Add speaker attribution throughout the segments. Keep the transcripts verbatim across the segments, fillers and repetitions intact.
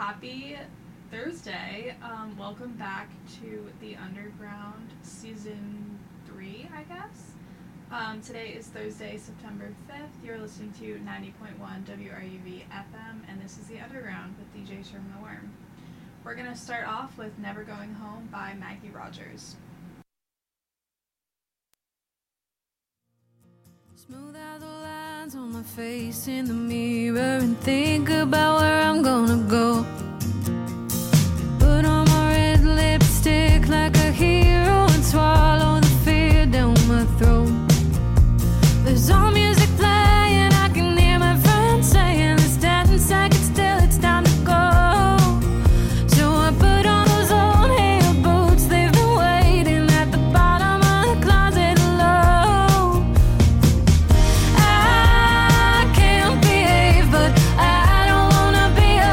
Speaker 1: happy Thursday. Um, welcome back to The Underground Season three, I guess. Um, today is Thursday, September fifth. You're listening to ninety point one W R U V F M, and this is The Underground with D J Sherman the Worm. We're going to start off with Never Going Home by Maggie Rogers.
Speaker 2: Smooth out the lines on my face in the mirror and think about where I'm gonna go. Put on my red lipstick like a hero and swallow the fear down my throat. There's all music playing, I can hear my friends saying it's ten seconds till it's time to go. So I put on those old heel boots, they've been waiting at the bottom of the closet low. I can't behave, but I don't wanna be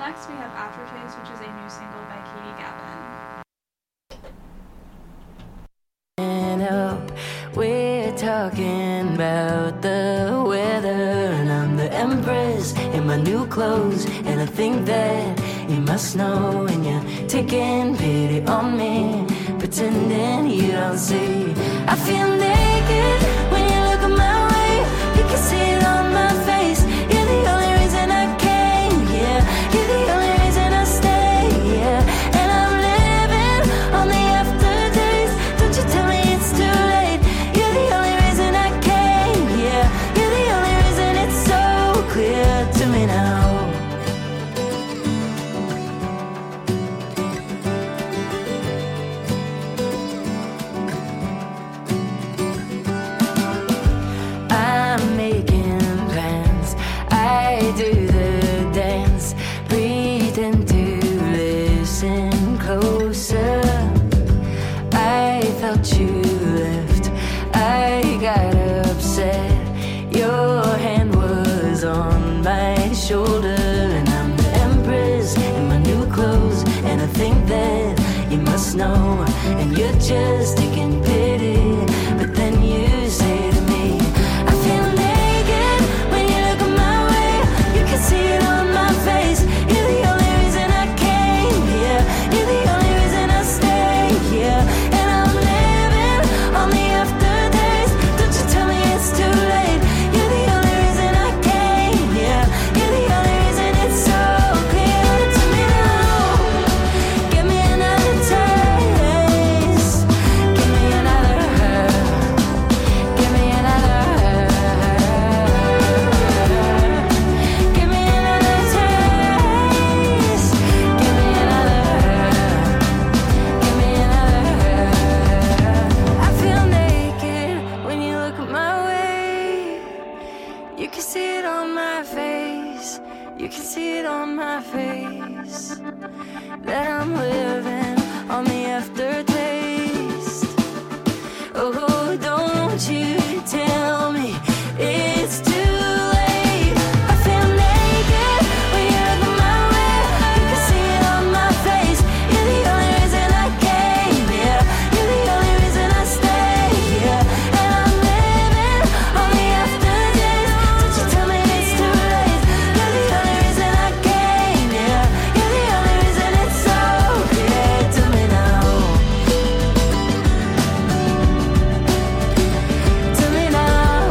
Speaker 1: next we have Aftertaste, which is a new single by Katie Gavin.
Speaker 2: Up, we're talking about the weather, and I'm the empress in my new clothes, and I think that you must know, and you're taking pity on me, pretending you don't see. I feel naked when you look at my way, you can see it on my face. You're the only reason I came here, you're the only reason I stay here, and I'm living on the afterdays. Don't you tell me it's too late. You're the only reason I came here, you're the only reason it's so clear to me now. Do the dance, pretend to listen closer. I thought you left, I got upset. Your hand was on my shoulder, and I'm the empress in my new clothes, and I think that you must know, and you're just taking pity, but then you say to me, I feel naked when you look at my way. You can see it on my face. You're the only reason I came here, you're the only reason I stay here, and I'm living on the afterdays. Don't you tell me it's too late. You're the only reason I came here, you're the only reason it's so clear to me now. Give me another taste, give me another hurt, give me another hurt, give me another taste, give me another hurt, give me another hurt. I feel naked when you look at my way. You can see it on my face, you can see it on my face, that I'm living on the aftertaste. Oh, don't you tell me it's too late. I feel naked when you look at my way. You can see it on my face. You're the only reason I came here, you're the only reason I stay here, and I'm living on the afterdays. Don't you tell me it's too late. You're the only reason I came here, you're the only reason it's so clear to me now. To me now.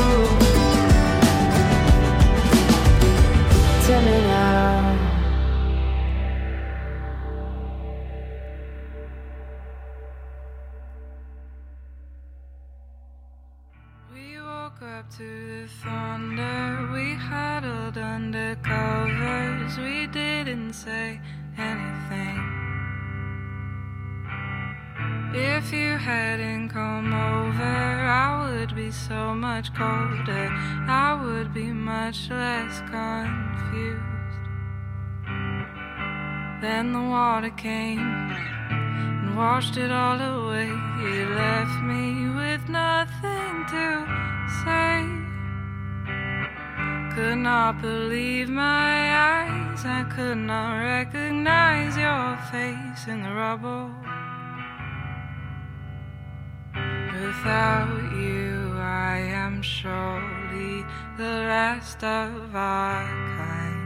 Speaker 2: To me now. We woke up to the thunder, we huddled under covers, we didn't say anything. If you hadn't come over, I would be so much colder, I would be much less confused. Then the water came and washed it all away. It left me with nothing to say. Could not believe my eyes, I could not recognize your face in the rubble. Without you, I am surely the last of our kind.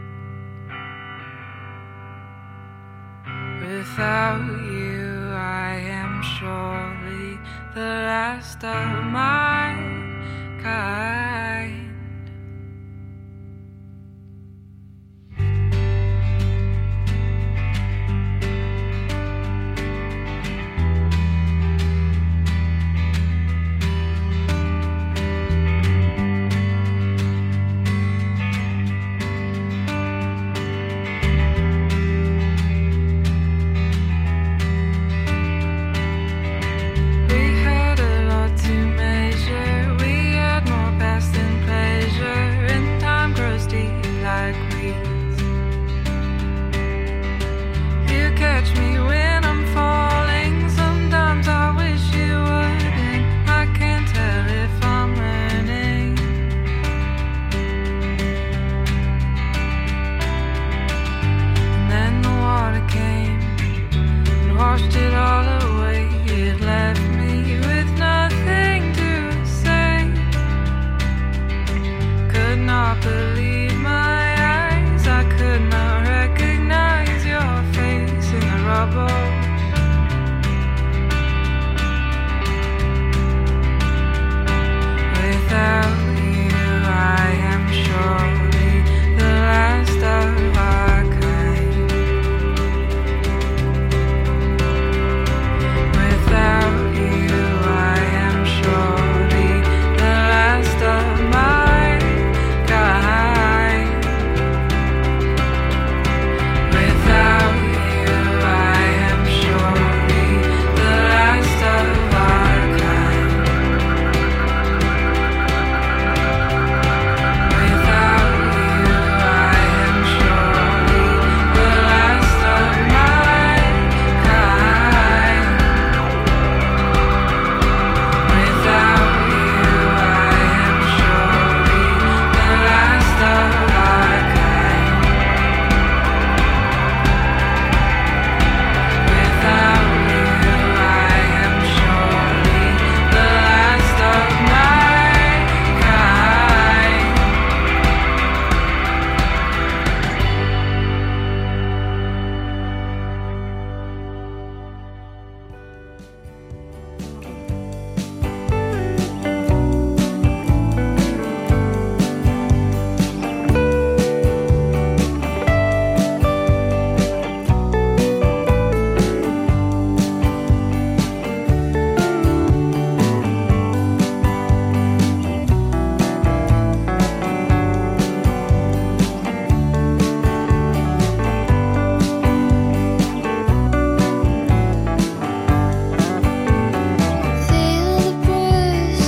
Speaker 2: Without you, I am surely the last of my kind.